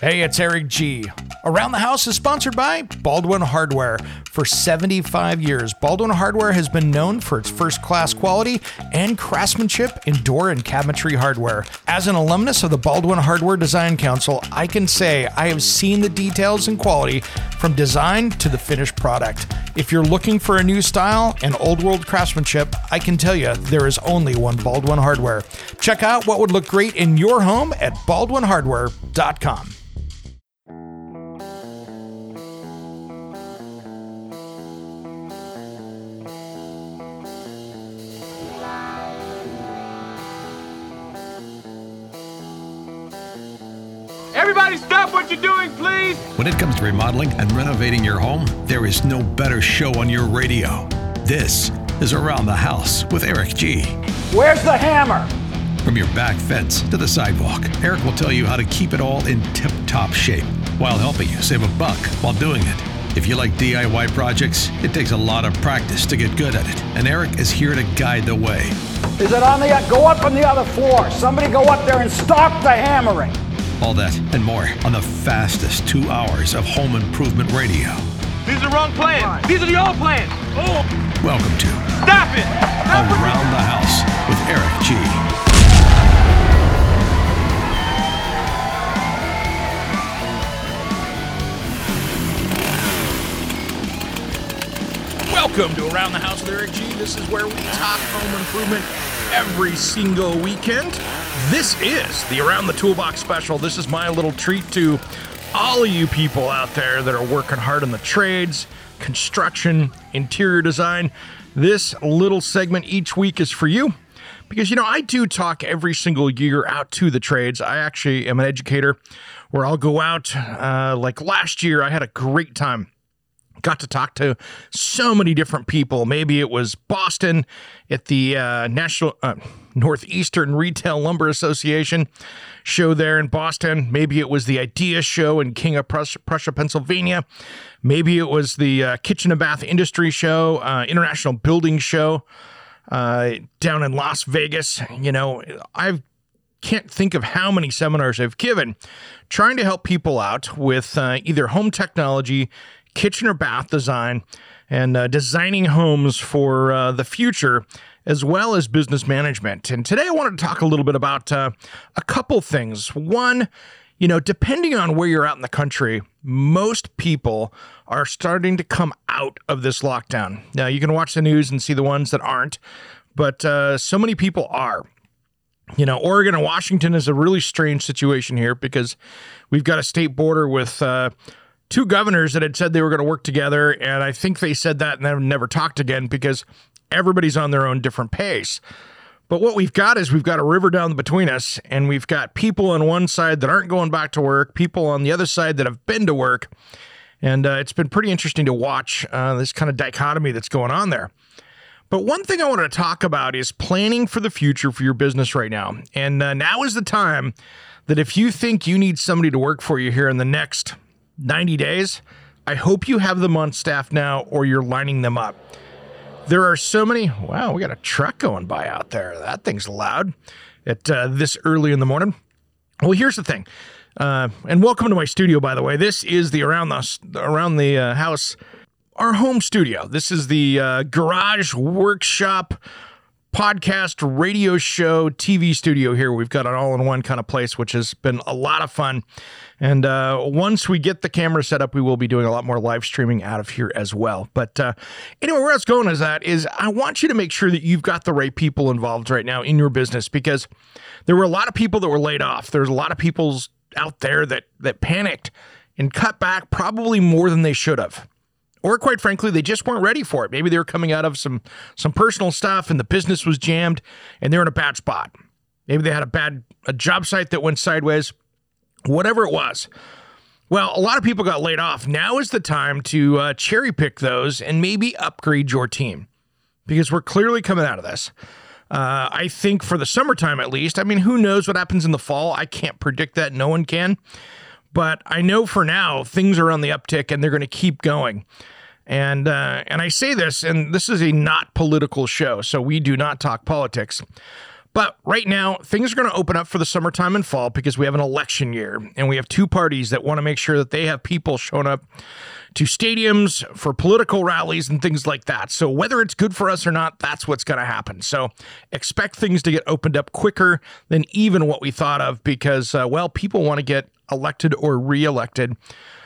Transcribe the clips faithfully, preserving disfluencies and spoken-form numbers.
Hey, it's Eric G. Around the House is sponsored by Baldwin Hardware. For seventy-five years, Baldwin Hardware has been known for its first-class quality and craftsmanship in door and cabinetry hardware. As an alumnus of the Baldwin Hardware Design Council, I can say I have seen the details and quality from design to the finished product. If you're looking for a new style and old-world craftsmanship, I can tell you there is only one Baldwin Hardware. Check out what would look great in your home at baldwin hardware dot com. Everybody stop what you're doing, please! When it comes to remodeling and renovating your home, there is no better show on your radio. This is Around the House with Eric G. Where's the hammer? From your back fence to the sidewalk, Eric will tell you how to keep it all in tip-top shape while helping you save a buck while doing it. If you like D I Y projects, it takes a lot of practice to get good at it, and Eric is here to guide the way. Is it on the, go up on the other floor. Somebody go up there and stop the hammering. All that and more on the fastest two hours of home improvement radio. These are the wrong plans. These are the old plans. Oh! Welcome to Stop it! Stop Around the House with Eric G. Welcome to Around the House with Eric G. This is where we talk home improvement every single weekend. This is the Around the Toolbox special. This is my little treat to all of you people out there that are working hard in the trades, construction, interior design. This little segment each week is for you because, you know, I do talk every single year out to the trades. I actually am an educator where I'll go out. Uh, like last year, I had a great time. Got to talk to so many different people. Maybe it was Boston at the uh, National uh, Northeastern Retail Lumber Association show there in Boston. Maybe it was the IDEA show in King of Prussia, Prussia Pennsylvania. Maybe it was the uh, Kitchen and Bath Industry show, uh, International Building Show uh, down in Las Vegas. You know, I can't think of how many seminars I've given trying to help people out with uh, either home technology, kitchen or bath design, and uh, designing homes for uh, the future, as well as business management. And today I wanted to talk a little bit about uh, a couple things. One, you know, depending on where you're out in the country, most people are starting to come out of this lockdown. Now, you can watch the news and see the ones that aren't, but uh, so many people are. You know, Oregon and Washington is a really strange situation here because we've got a state border with uh, two governors that had said they were going to work together, and I think they said that and then never talked again because everybody's on their own different pace. But what we've got is we've got a river down between us, and we've got people on one side that aren't going back to work, people on the other side that have been to work, and uh, it's been pretty interesting to watch uh, this kind of dichotomy that's going on there. But one thing I want to talk about is planning for the future for your business right now. And uh, now is the time that if you think you need somebody to work for you here in the next ninety days, I hope you have them on staff now or you're lining them up. There are so many. Wow, we got a truck going by out there. That thing's loud at uh, this early in the morning. Well, here's the thing. Uh, and welcome to my studio, by the way. This is the Around the, around the uh, House, our home studio. This is the uh, garage workshop podcast, radio show, T V studio here. We've got an all-in-one kind of place, which has been a lot of fun. And uh, once we get the camera set up, we will be doing a lot more live streaming out of here as well. But uh, anyway, where I was going is that is I want you to make sure that you've got the right people involved right now in your business, because there were a lot of people that were laid off. There's a lot of people out there that that panicked and cut back probably more than they should have. Or quite frankly, they just weren't ready for it. Maybe they were coming out of some some personal stuff and the business was jammed and they're in a bad spot. Maybe they had a bad a job site that went sideways, whatever it was. Well, a lot of people got laid off. Now is the time to uh, cherry pick those and maybe upgrade your team, because we're clearly coming out of this. Uh, I think for the summertime, at least. I mean, who knows what happens in the fall? I can't predict that. No one can. But I know for now, things are on the uptick and they're going to keep going. And uh, and I say this, and this is a not political show, so we do not talk politics. But right now, things are going to open up for the summertime and fall because we have an election year, and we have two parties that want to make sure that they have people showing up to stadiums for political rallies and things like that. So whether it's good for us or not, that's what's going to happen. So expect things to get opened up quicker than even what we thought of because, uh, well, people want to get elected or reelected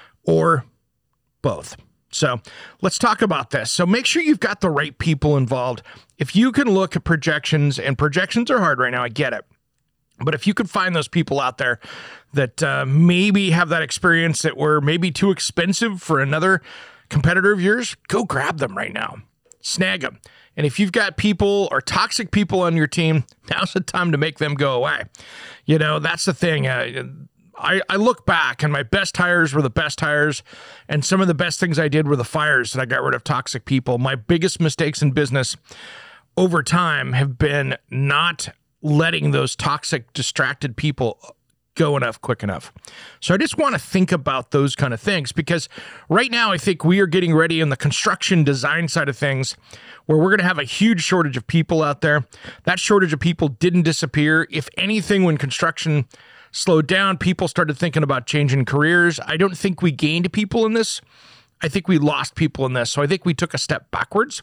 or both. So let's talk about this. So make sure you've got the right people involved. If you can look at projections, and projections are hard right now, I get it. But if you could find those people out there that uh, maybe have that experience that were maybe too expensive for another competitor of yours, go grab them right now. Snag them. And if you've got people or toxic people on your team, now's the time to make them go away. You know, that's the thing. Uh, I, I look back and my best hires were the best hires, and some of the best things I did were the fires that I got rid of toxic people. My biggest mistakes in business over time have been not letting those toxic, distracted people go enough quick enough. So I just want to think about those kind of things because right now I think we are getting ready in the construction design side of things where we're going to have a huge shortage of people out there. That shortage of people didn't disappear. If anything, when construction slowed down, people started thinking about changing careers. I don't think we gained people in this. I think we lost people in this. So I think we took a step backwards.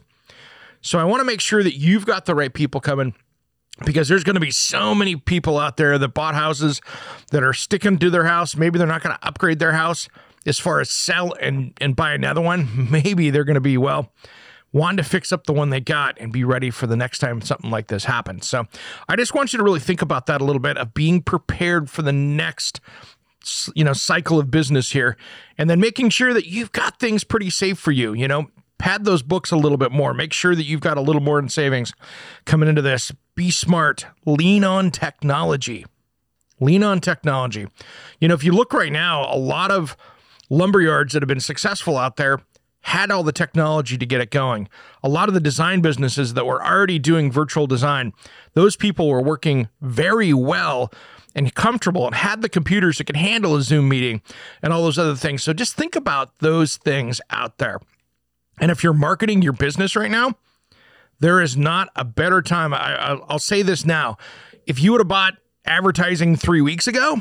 So I want to make sure that you've got the right people coming, because there's going to be so many people out there that bought houses that are sticking to their house. Maybe they're not going to upgrade their house as far as sell and, and buy another one. Maybe they're going to be, well, wanting to fix up the one they got and be ready for the next time something like this happens. So I just want you to really think about that a little bit, of being prepared for the next, you know, cycle of business here, and then making sure that you've got things pretty safe for you. You know, pad those books a little bit more. Make sure that you've got a little more in savings coming into this. Be smart. Lean on technology. Lean on technology. You know, if you look right now, a lot of lumberyards that have been successful out there had all the technology to get it going. A lot of the design businesses that were already doing virtual design, those people were working very well and comfortable and had the computers that could handle a Zoom meeting and all those other things. So just think about those things out there. And if you're marketing your business right now, there is not a better time. I, I'll say this now. If you would have bought advertising three weeks ago,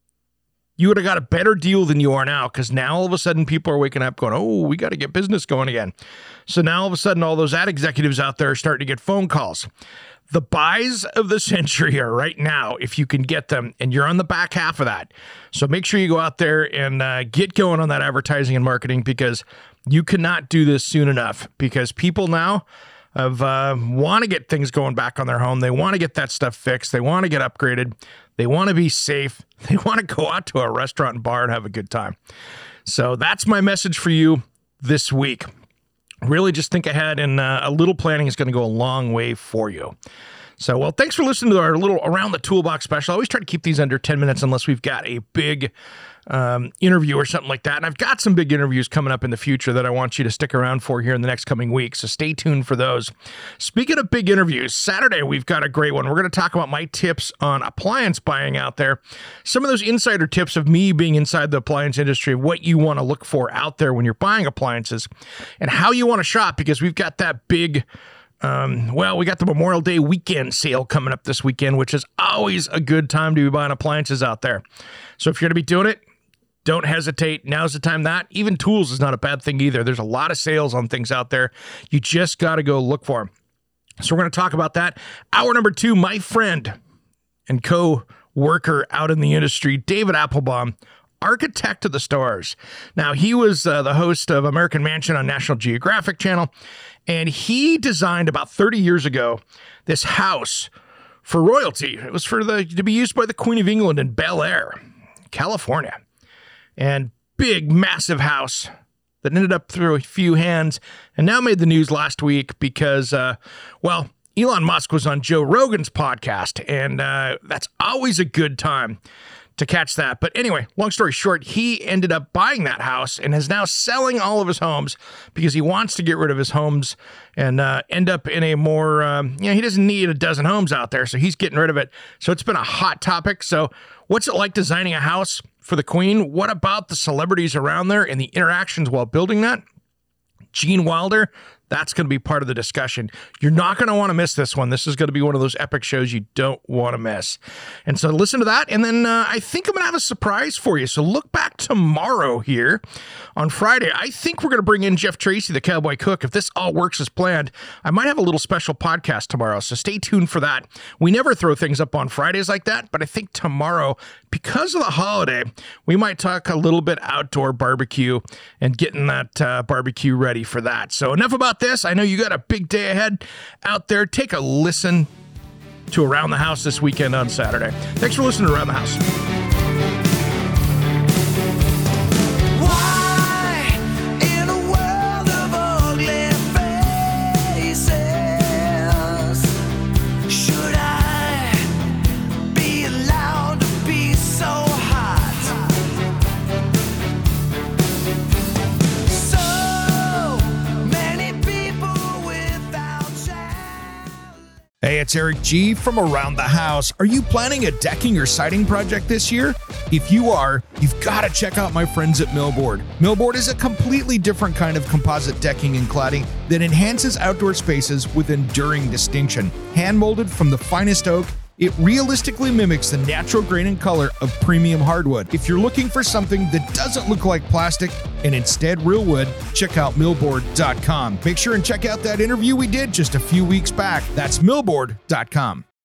you would have got a better deal than you are now, because now all of a sudden people are waking up going, oh, we got to get business going again. So now all of a sudden all those ad executives out there are starting to get phone calls. The buys of the century are right now, if you can get them, and you're on the back half of that. So make sure you go out there and uh, get going on that advertising and marketing, because you cannot do this soon enough, because people now of uh, want to get things going back on their home. They want to get that stuff fixed. They want to get upgraded. They want to be safe. They want to go out to a restaurant and bar and have a good time. So that's my message for you this week. Really just think ahead, and uh, a little planning is going to go a long way for you. So, well, thanks for listening to our little Around the Toolbox special. I always try to keep these under ten minutes unless we've got a big um, interview or something like that. And I've got some big interviews coming up in the future that I want you to stick around for here in the next coming weeks. So stay tuned for those. Speaking of big interviews, Saturday, we've got a great one. We're going to talk about my tips on appliance buying out there. Some of those insider tips of me being inside the appliance industry, what you want to look for out there when you're buying appliances, and how you want to shop, because we've got that big Um, well, we got the Memorial Day weekend sale coming up this weekend, which is always a good time to be buying appliances out there. So if you're going to be doing it, don't hesitate. Now's the time. That even tools is not a bad thing either. There's a lot of sales on things out there. You just got to go look for them. So we're going to talk about that. Hour number two, my friend and co-worker out in the industry, David Applebaum, architect of the stars. Now, he was uh, the host of American Mansion on National Geographic Channel, and he designed about thirty years ago this house for royalty. It was for the to be used by the Queen of England in Bel Air, California. And big, massive house that ended up through a few hands and now made the news last week because, uh, well, Elon Musk was on Joe Rogan's podcast, and uh, that's always a good time to catch that. But anyway, long story short, he ended up buying that house and is now selling all of his homes because he wants to get rid of his homes and uh, end up in a more, um, you know, he doesn't need a dozen homes out there, so he's getting rid of it. So it's been a hot topic. So what's it like designing a house for the Queen? What about the celebrities around there and the interactions while building that? Gene Wilder, That's going to be part of the discussion. You're not going to want to miss this one. This is going to be one of those epic shows you don't want to miss. And so listen to that. And then uh, I think I'm going to have a surprise for you. So look back tomorrow here on Friday. I think we're going to bring in Jeff Tracy, the Cowboy Cook. If this all works as planned, I might have a little special podcast tomorrow. So stay tuned for that. We never throw things up on Fridays like that, but I think tomorrow, because of the holiday, we might talk a little bit outdoor barbecue and getting that uh, barbecue ready for that. So enough about this. I know you got a big day ahead out there. Take a listen to Around the House this weekend on Saturday. Thanks for listening to Around the House. Hey, it's Eric G. from Around the House. Are you planning a decking or siding project this year? If you are, you've got to check out my friends at Millboard. Millboard is a completely different kind of composite decking and cladding that enhances outdoor spaces with enduring distinction. Hand-molded from the finest oak, it realistically mimics the natural grain and color of premium hardwood. If you're looking for something that doesn't look like plastic and instead real wood, check out millboard dot com. Make sure and check out that interview we did just a few weeks back. That's millboard dot com.